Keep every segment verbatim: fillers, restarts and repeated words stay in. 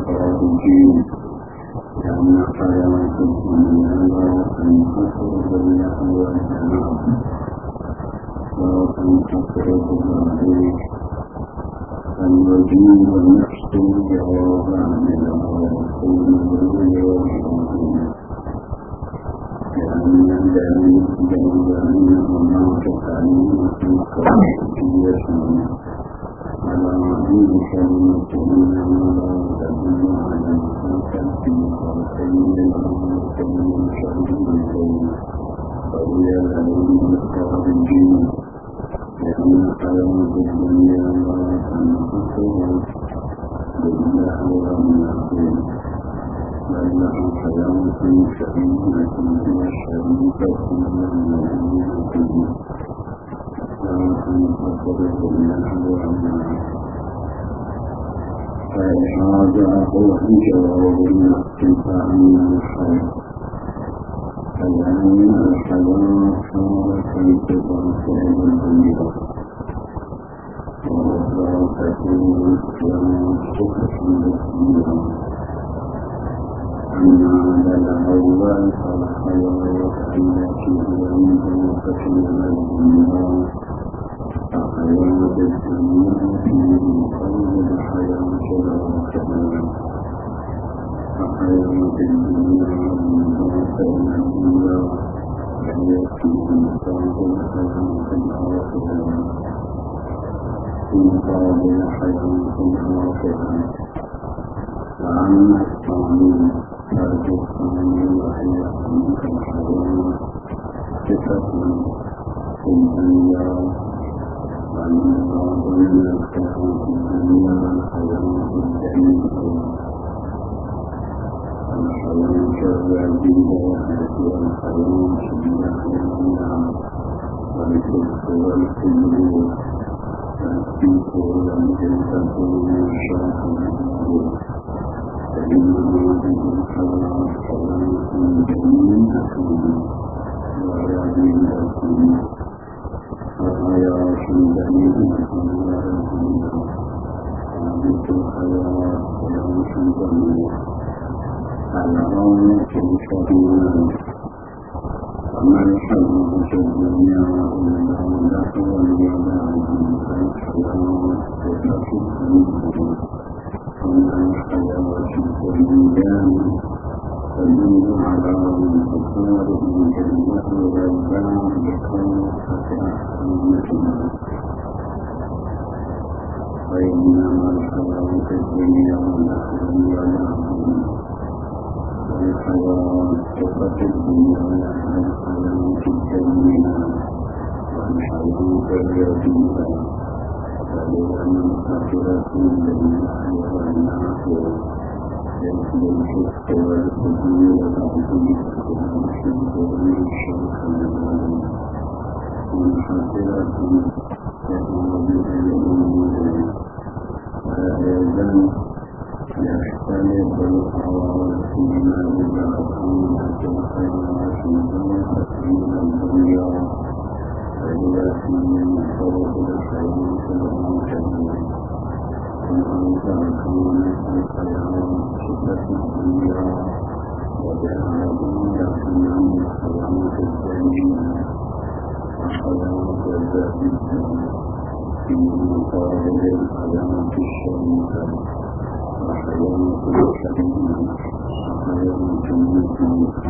الخارجين لأن حياة الدنيا تنحصر بالنحو والجماع لا تنحصر بالرئيس الوجود والنفس جواب عن الرسول والرسول لأن الذي جواب عنه الله تعالى في القرآن على عظيم كلمة الله تدل على الحقيقة في خلقين الأمر من شريك الكون وهي العلوم الخارجين لأن حياة الدنيا لا تنحصر بالله والنعيم بل له حياة شريفة هي الشريفة المنزلة فهذا هو جواب الاقتفاء من الحياة الآن الحياة صارت انتظار الدنيا وهذا تكون الإسلام صفحا للدنيا أما على الأول فالحياة التي هي منطقة من الدنيا فحياة الدنيا في مقابل الحياة الآخرة فحياة الدنيا منطقة من الدنيا وهي في مقابل الحياة الآخرة في مقابل الحياة الآخرة وأما الثاني ترجو الثاني وهي أنك الحياة صفة في الدنيا والمراد من الحياة الدنيا الحياة الجميلة الحياة الواجبة هي الحياة الشريعة والكفر والكبر والكفر والجنة والشاق فإن هذه الحياة حياة جميلة وجميلة الحياة جميلة وجميلة هذه الحياة حياة جميلة الغاية شديدة وما الحياة الدنيا إلا له والجلال الحياة تكفي أن الحياة الدنيا تدل على انتصار الجنة والدار بكون أحسن وإنما الحياة الدنيا نحن ولهم والحياة صفة الدنيا الحياة الجميلة والحياة الرجيلة فلأن الآخرة لله والآخرة يجب الحق والحدود والعظيم والحب والشرك والعلم والحسرة وهذه الأمور وأيضا يختلف الحوار فيما إذا كانت الحياة من الدنيا فهي في طرق الحياة الآخرة وإذا كانت الحياة صفة الدنيا وجعلهم لهم الحياة الجميلة وحياة البهجة في مقابل الحياة الشريفة وحياة الكريمة وحياة الجميلة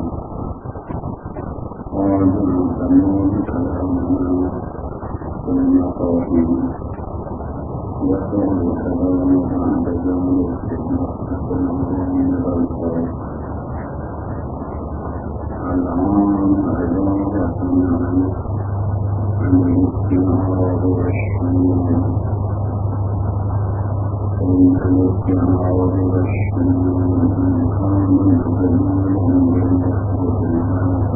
وعلى تمام كلامنا والمقاصد يقول الكلام عند جميع الاستثناء من الألفاظ الآن عبارة عن الاستعراض والشمول فإن الاستعراض والشمول إن كان جميلا يلحظ بالناس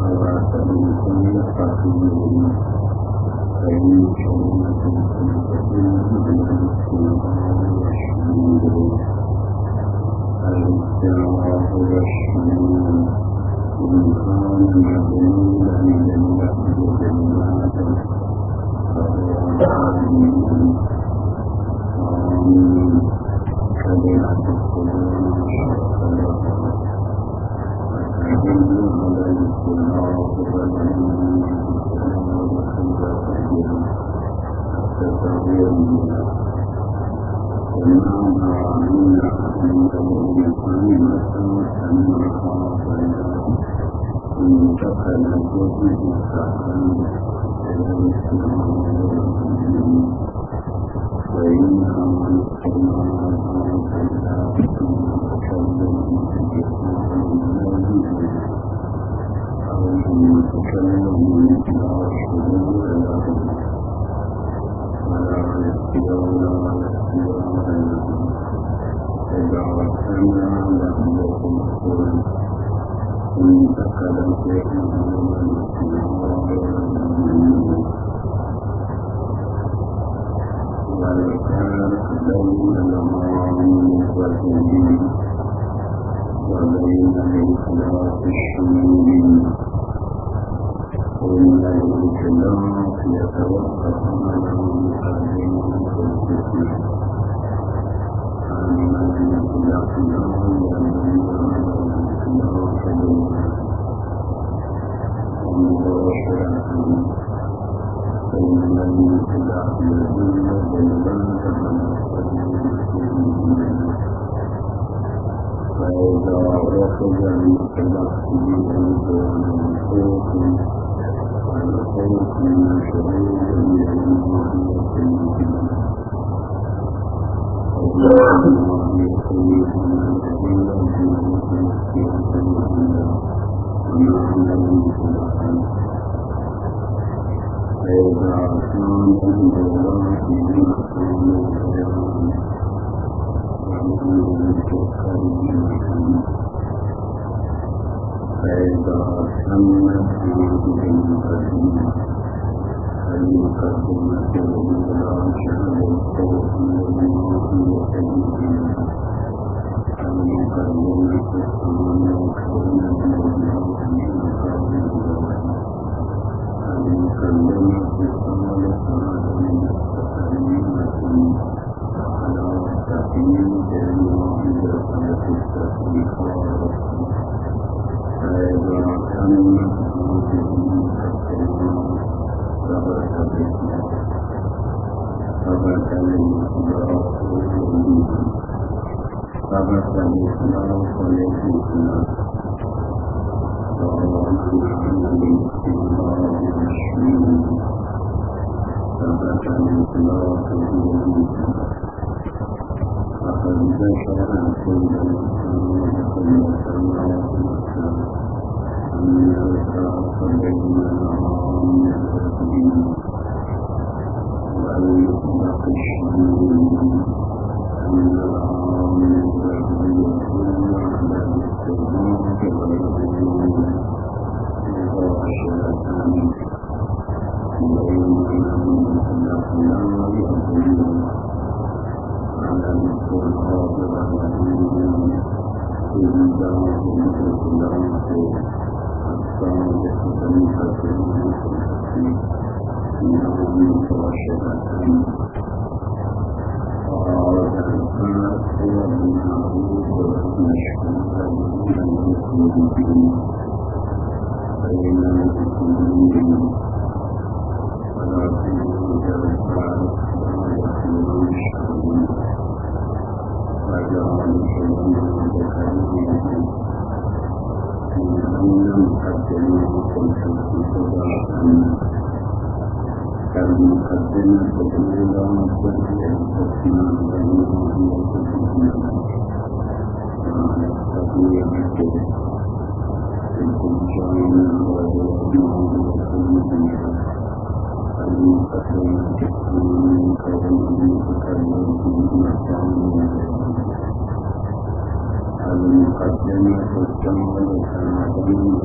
المقدمة والجمع والتمارين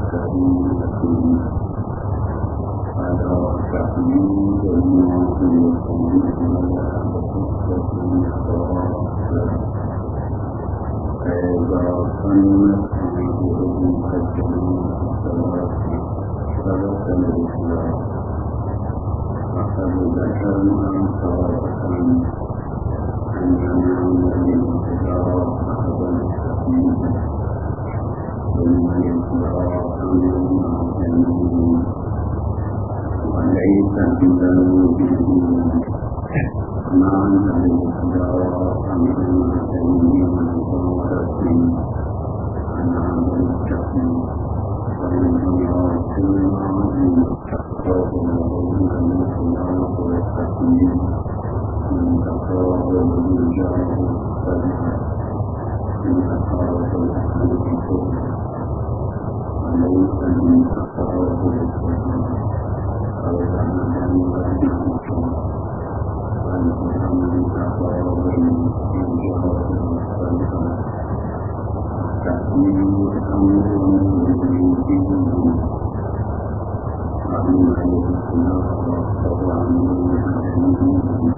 تحية على تحية المعصية ومنها بخصة فإذا صنت به الحجم الصلاة ثبت الإسلام فقد ذكرنا تارة أن من الانتظار أخذ التحميد ومن الانتظار أمر معجمين وليس بذنوبه معنى الانتظار أمر معجمين وغرة عن عمل التحميد ومن أمراض المعظم تحقق لهم الانتظار والتحميد من تقاضى الرجال والسلام من تقاضى الحديث وليس من تقاضى السلام أو عمل الحديث بل من تقاضى الرجال والسلام تحميل أمر وجوده عن الإسلام وطبعا من الحديث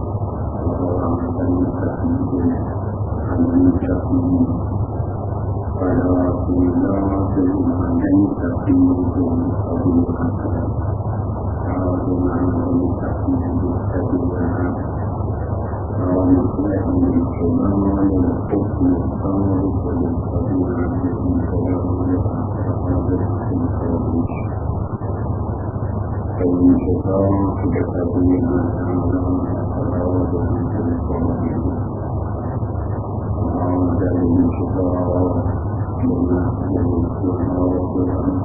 التحميد عن التحميد فلا تلاقي عن التحميد الطبيعة عاظم عن التحميد الطبيعة ومثله الكمال الحكم الصالح للطبيعة من كلام الصحابة الخارج فالانشقاق بالطبيعة على أفراد الخارج وعاد الانشقاق بنحو الانشقاق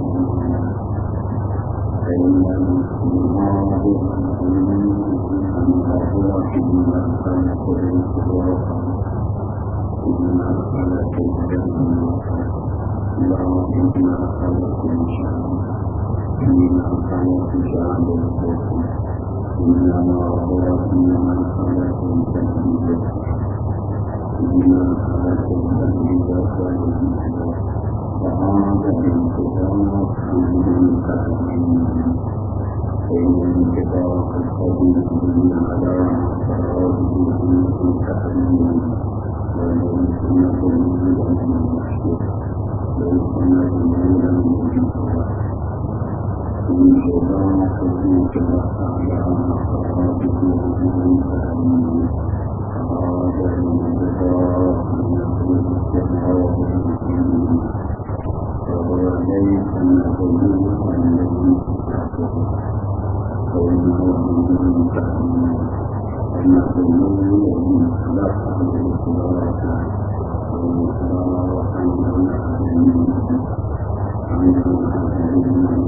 فإن الانشقاق أن الله إما خلق الانشقاق إما خلق الجنة لا إما خلق الشمس إنما خلق جعل الحكم إنما هو إنما خلق التهديد إنما خلق التهديد والإنسان وهذا الانتظار عن التهديد فإن الانتظار القديم على أفراده التهديد وليس مدلولا للمشرك ليس مدلولا للانتظار الانشقاق يطلق على أفراده التهديد هذا الانتظار يكون استمرار التهديد وهو ليس مدلولا للانتظار فإنه من التهديد المدلول يطلق على الإطلاق والإطلاق عن التهديد عن التهديد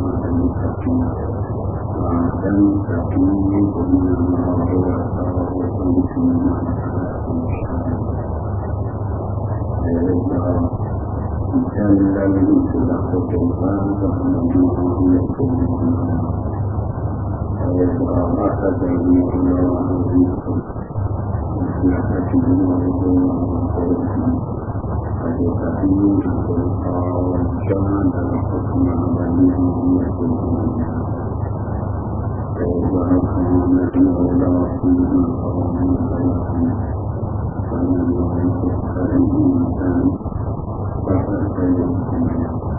وعدم تقييد إنما هو صالح في منفعة الشرع فإذا جل الإطلاق بالغاية فإنه يكون منها وإذا أخذ الله بكم مصلحته وغيره فلتقييد القرآن كان الحكم عليه يكون فإذا كان المولى فيه القرآن فيكون فمن ينفق الإنسان فقد يكون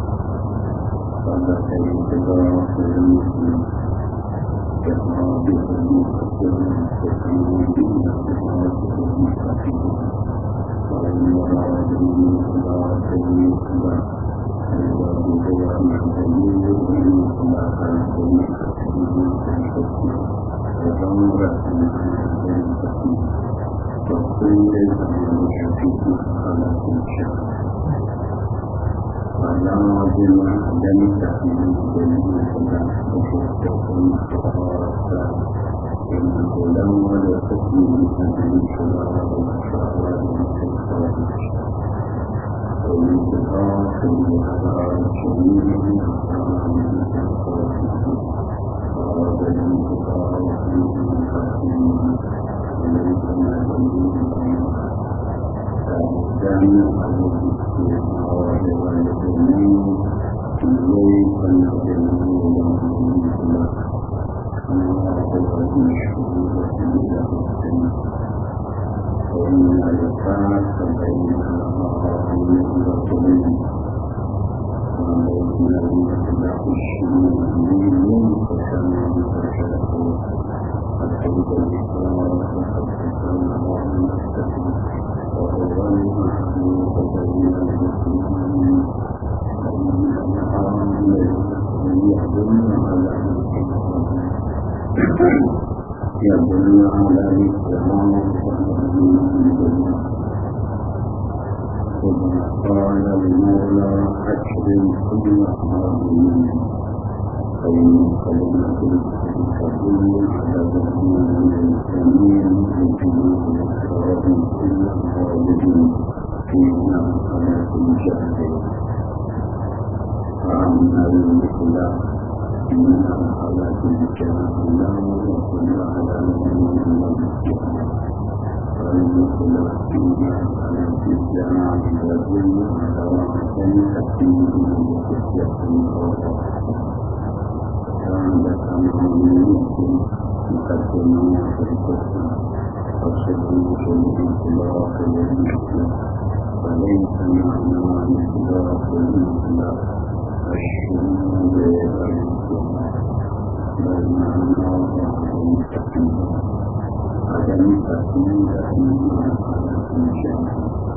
فقد يتبارك المسلم كهذه المستقيم المستقيم كهذه المستقيم وإن مراد الإنسان الإنسان الذي هو المعتدل الإنسان الحكيم وغمرة الحكيم وكل الأمر الحكيم خلق الشرع ولازم عدم تحميل الإنسان بحجة مختصرة إنه لو لحكم الإنسان والشرع والخارج والانتقاص بالأفعال الشديدة أفعال الخارج وهذا الانتقاص بالحكيم وليس معلوم فالإنسان عليه الاستعمار والجميل في مشهورة إلى السنة وإن الفاس بين الأراضي والطبيب وبين المطلق الشمولي منقسم بتشابه الحمد لله وقد تكون المستقيم وهو المحمود بين المسلمين ومن الأراضي يدل على يدل على الاحترام والتقدير ثم قال المولى أكرم كل عظيم فإن كلمة تدل على ذهن الجميع وجود الأسرار كل الخالدين فيها على كل شهر فأما الإخلاق من الحالات الجاهلة وكل على من الجهل والإخلاق فيها على الجهل يدل على وحسن تكليف وحسن الخلق كان تمام يمكن مقدمة في القصة وصدوق الإخلاق والإخلاق وليس معنى الإخلاق والإخلاق الشمول والإخلاق بل معناه عدم التقييد عدم التقييد فيما على الإنشاء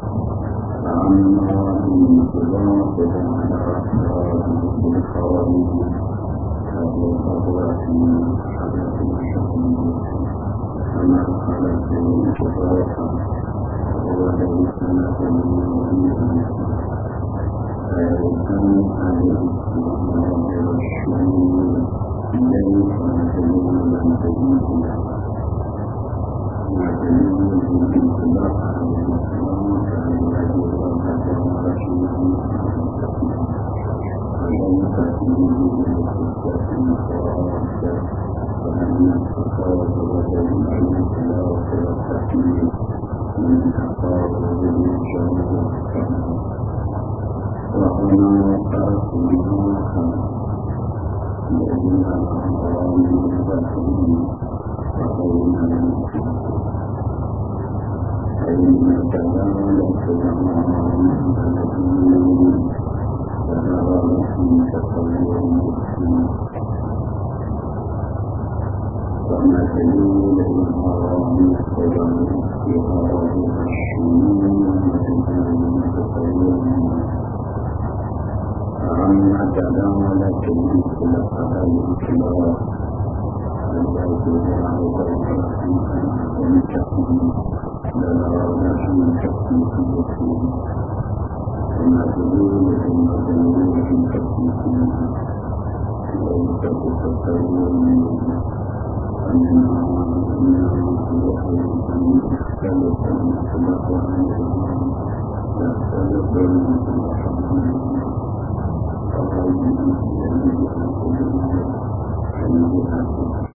فأما الانطلاق على أفراد الخوارج فهو خطوة من حدث الشهيد كما خلق الانطلاق وهو ليس له من فيكون عليه الإسلام والشمول ليس مدلولا بعيدا ودليل الانطلاق على الإسلام كالذي وقد رسوله وليس فيه بالخطة الخاصة وأن الخطاب ودليل الانطلاق والتقييد من أقارب الجو وهنا فرق آخر بين الأمران والتقييد وبين الانطلاق فإن دلالة الأمران التي دلالة في تطور الإسلام وما دليل الأمران هو الاضطراب والشمول وتدين تطور أما دلالة الإطلاق على الإطلاق التي هو عدم التقييد دلالة تكليفية وما دليل المدلول التكليفية ليس بتطور أنها يحيي أن يختلف المطلق عن الإمام يختلف المطلق عن الإمام فهو يجب أن يكون